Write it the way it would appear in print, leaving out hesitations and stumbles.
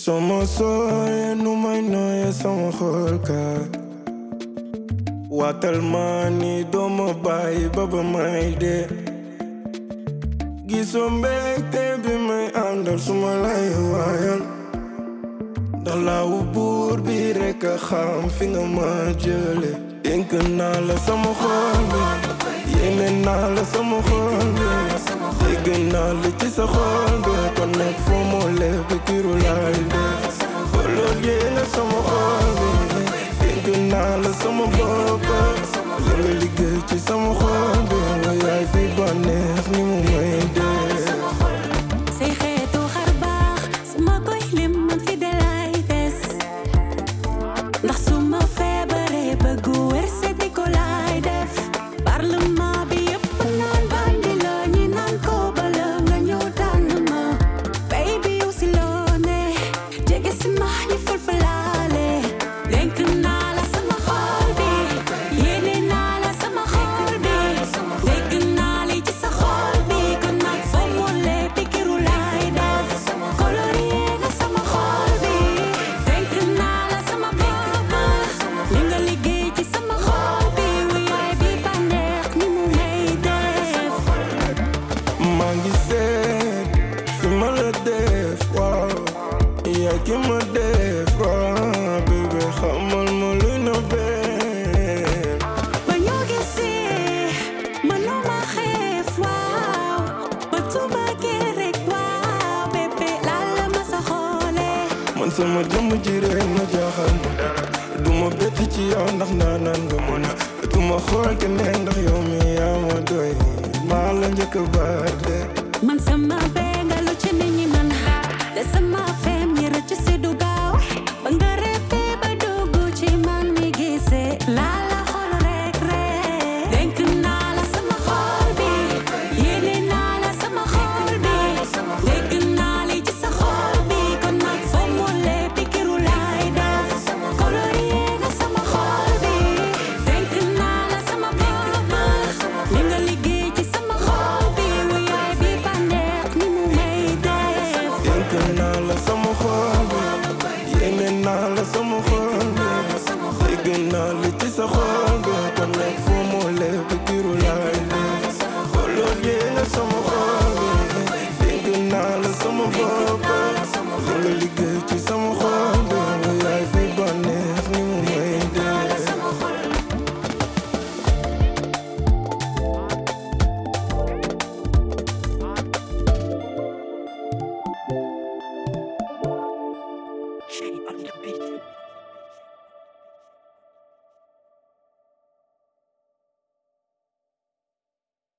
Sama sooyee nu may nooyee sama xol ka waatal ma ni dooma bàyyi ba may dee gisoo mbégte bi may àndal suma lay waayal ndax laawu buur bi rekk a xam fi nga ma jële dénk naa la sama xol bi yéene naa la sama xol bi dégg naa li ci sa xol bi kon nag foo moo lépp kiru laay def xooloo yéene sama xol bi dénk naa la sama bopp li nga liggéey ci sama xol bi nga yaay fi bànneex ni mu may def say xeetu xar baax su ma koy lim man fi de lay des ndax su ma feebaree bëggu wér seeti ko lay def parlement bi yëpp naan bandi la ñi naan ko bala nga ñëw tànn ma baby yow si loo ne jege si ma ñi fulfulaale dénk naa la sama xol bi yéene naa la sama xol bi dégg naa li ci sa xol bi kon nag foo mu lépp kiru lay def colorier nga sama xol bi dénk naa la sama bopp li nga liggéey ci sama xol bi wu yaay bi bànneex ni mu may def maa ngi seet fi ma la def waaw yaay ki ma def waaw bébé xamal ma luy na benn ba ñoo gisee mënuma xeef waaw ba tuba kee rek waaw bébé laal la ma sa xoole man sama jëmm ji rek na jaaxal ma duma bett ci yow ndax ndaanaan nga mën duma xool keneen ndax yow mi yaa ma doy maa la njëkk a baat de man sama bengalu ci nit ñi man de sama fem ñi rëcc si du gaaw ba nga reppe ba dugg ci man mi gisee laa la xool rek dénk naa la sama xol bi yéene naa la sama xol bi dégg naa li ci sa xol bi kon nag foo mu lépp kiru lay def colorier nga sama xol bi dénk naa la sama bopp li nga liggéey ci sama xol bi wu yaay bi bànneex ni mu may def dénk naa la sama xol bi yéene naa la sama xol bi dégg naa li ci sa xol bi kon nag foo moo lépp kiru laay def xooloo yéene sama xol bi dénk naa la sama bopp li nga liggéey ci sama xol bi nga yaay fi bànneex ni mu may def Shade on the beat.